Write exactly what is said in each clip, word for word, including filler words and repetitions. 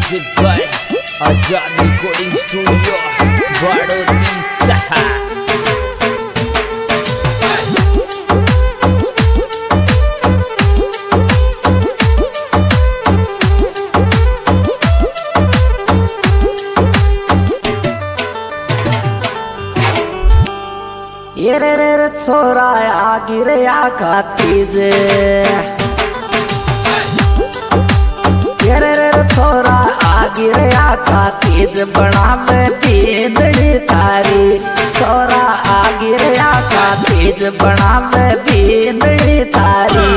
Music by Azad recording studio बाड़ोती सहा। ये रे रे रे छोरा आ गिरे आ खातीज, ये रे रे रे छोरा आ गिरे आ खातीज बना में बींदड़ी तारी। छोरा आ गिरे आ खातीज बना में बींदड़ी तारी।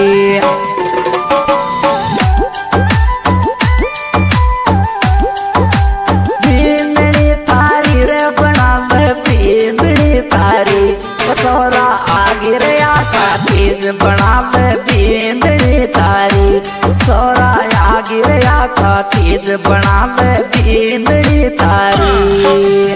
छोरा आगे रे आका तेज बना में बींदड़ी तारी। छोरा आगे रे आका तेज बना में बींदड़ी तारी।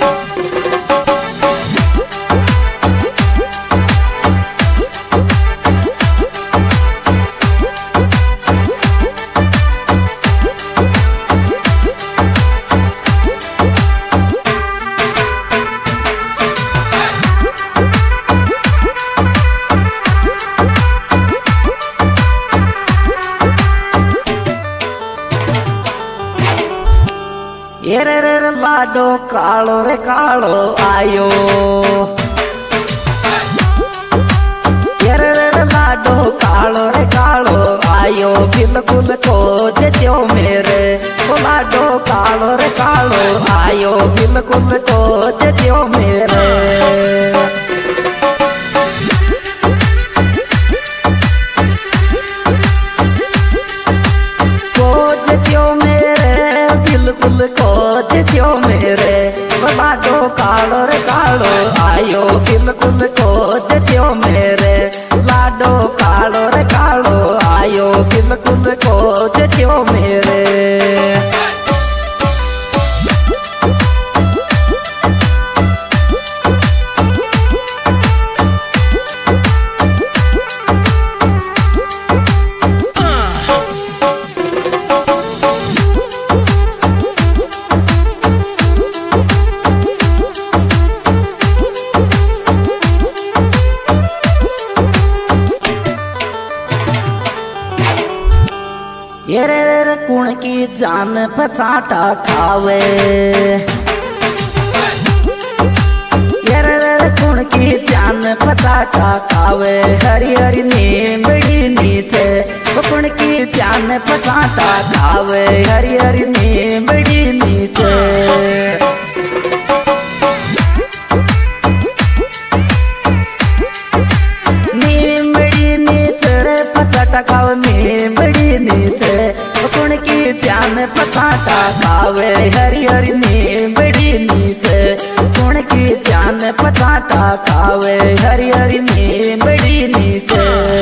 ये रे रे रे लाडो कालो रे कालो आयो, ये रे रे रे लाडो कालो रे कालो आयो। बिल्कुल को जो मेरे वो लाडो कालो रे कालो आयो। बिल्कुल को जो मेरे बिल्कुल को जो मेरे लाडो कालो रे कालो आयो। बिल्कुल को जो मेरे लाडो कालो रे कालो आयो। बिल्कुल को जो मेरे ये रे रे रे कुण की जान पछाटा खावे। ये रे रे रे कुण की जान पछाटा खावे। हरी हरी नीमड़ी नीचे कुण की जान पछाटा खावे। हरी हरी नीमड़ी नीचे नीमड़ी नीचे रे पछाटा खावे। नीमड़ी नीचे कुण की जान पछाटा खावे। हरी हरी नीमड़ी नीचे कुण की जान पछाटा खावे। हरी हरी नीमड़ी नीचे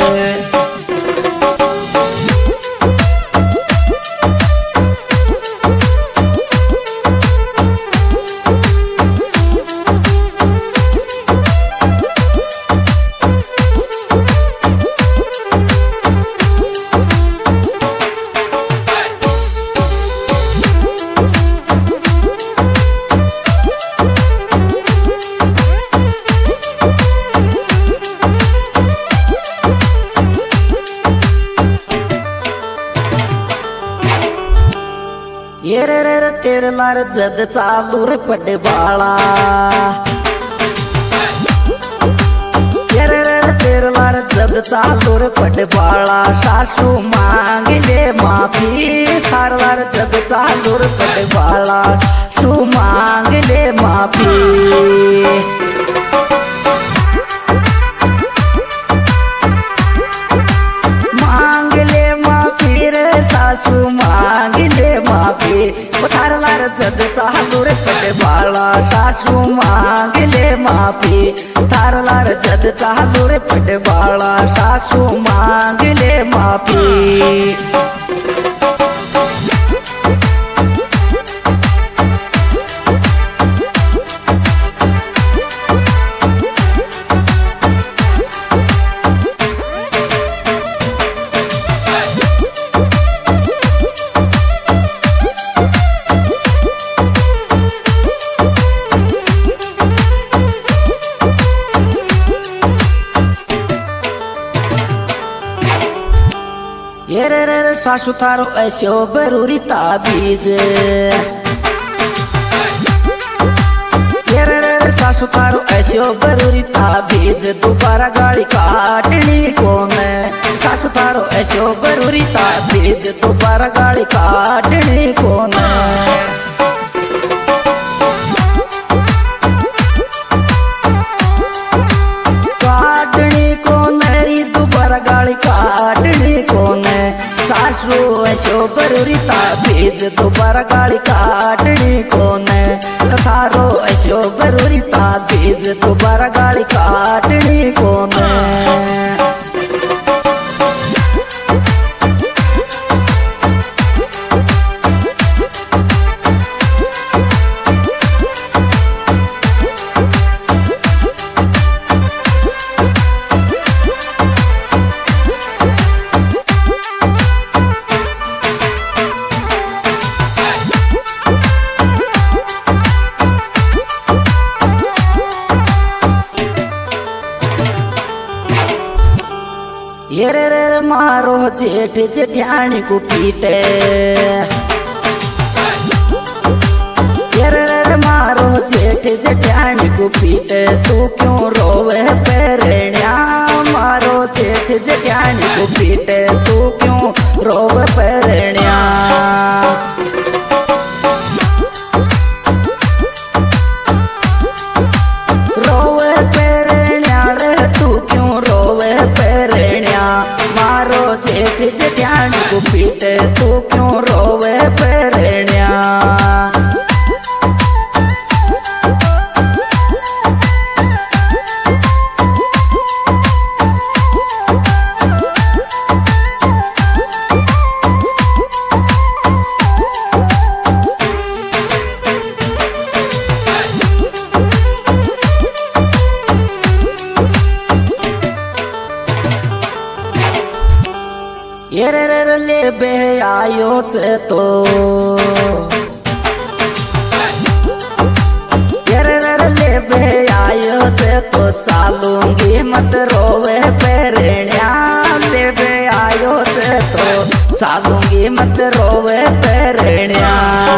ये रे रे रे तेरे लार जद चालू रे पड़ बाला। ये रे रे रे तेरे लार जद चालू रे पड़ बाला। सासू मांग ले माफी थार लार जद चालू रे पड़ बाला। सू मांग ले माफी मांग ले माफी रे सासू मांग ले माफी। थार लार जद चालू रे पड़ बाला। सासू मांग ले माफी थार लार जद चालू रे पड़ बाला। सासू मांग ले माफी। ये रे रे रे सासू थारो ऐसो बरूरी ताबीज, ये रे रे रे सासू थारो ऐसो बरूरी ताबीज, दोबारा गाड़ी काटनी कोने। सासू थारो ऐसो बरूरी ताबीज, दोबारा गाड़ी काटनी कोने। गाड़ी काटनी कोने सासू ऐसो बरूरी ताबीज, दोबारा गाड़ी काटनी कोने। थारो ऐसो बरूरी ताबीज, दोबारा गाड़ी काटनी कोने। ये रे रे रे मारो जेठ जेठानी को पीटे, ये रे रे रे मारो जेठ जेठानी को पीटे। तू क्यों रोवे पेरण्या, मारो जेठ जेठानी को पीटे। तू क्यों रोवे पेरण्या, रोवे पेरण्या रे तू क्यों रोवे पेरण्या। मारो जेठ जेठानी को पीटे, तू क्यों रोवे पेरण्या। ये रे रे रे ले बे आयो से तो, ये रे रे रे ले बे आयो से तो, चालूंगी मत रोवे पेरण्या। ले बे आयो से तो, चालूंगी मत रोवे पेरण्या।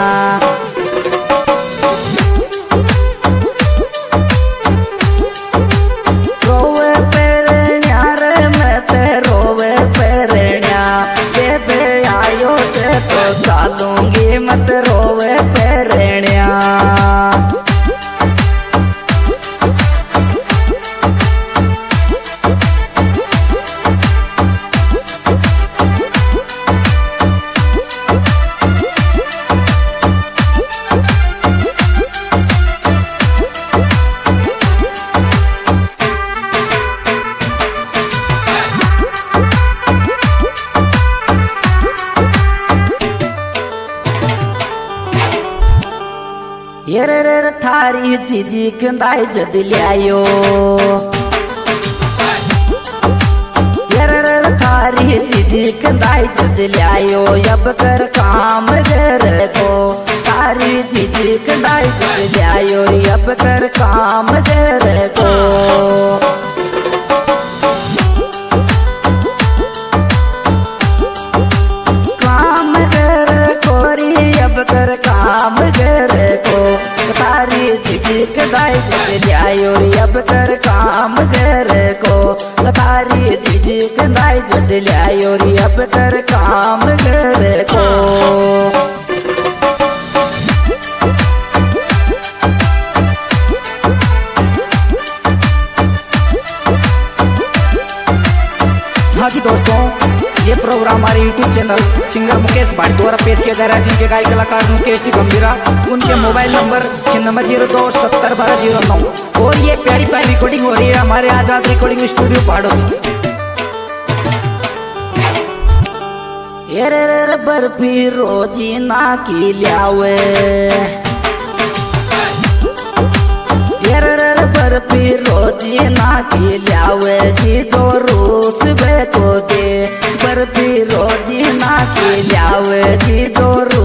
रोवे पेरण्या रे मैं ते रोवे पेरण्या। ले आयो से तो, चालूंगी मत रोवे पेरण्या। ये रे रे रे थारी जीजी कंदाई जद लियायो, ये रे रे रे थारी जीजी कंदाई जद लियायो। अब कर काम घर को, थारी जीजी कंदाई जद लियायो। अब कर काम घर को, काम घर कोरी। अब कर काम घर को, थारी जीजी कंदाई जद लियायो। अब कर काम घर को, थारी जीजी कंदाई जद लियायो। अब कर काम घर को। हाँ जी दोस्तों, ये प्रोग्राम हमारे YouTube channel singer Mukesh Bhat द्वारा पेश किया जा रहा है, जिनके गायक कलाकार मुकेश जी गंभीरा। उनके मोबाइल नंबर छियानवे जीरो दो सत्तर बारह जीरो नौ। और ये प्यारी प्यारी रिकॉर्डिंग हो रही है हमारे आजाद रिकॉर्डिंग स्टूडियो बाड़ोत। ये रे रे रे बर्फी रोजी ना की लियावे, ये रे रे रे बर्फी रोजी ना की लियावे। जी जो रूस बे को दे, बर्फी रोजी ना की लियावे। जी जो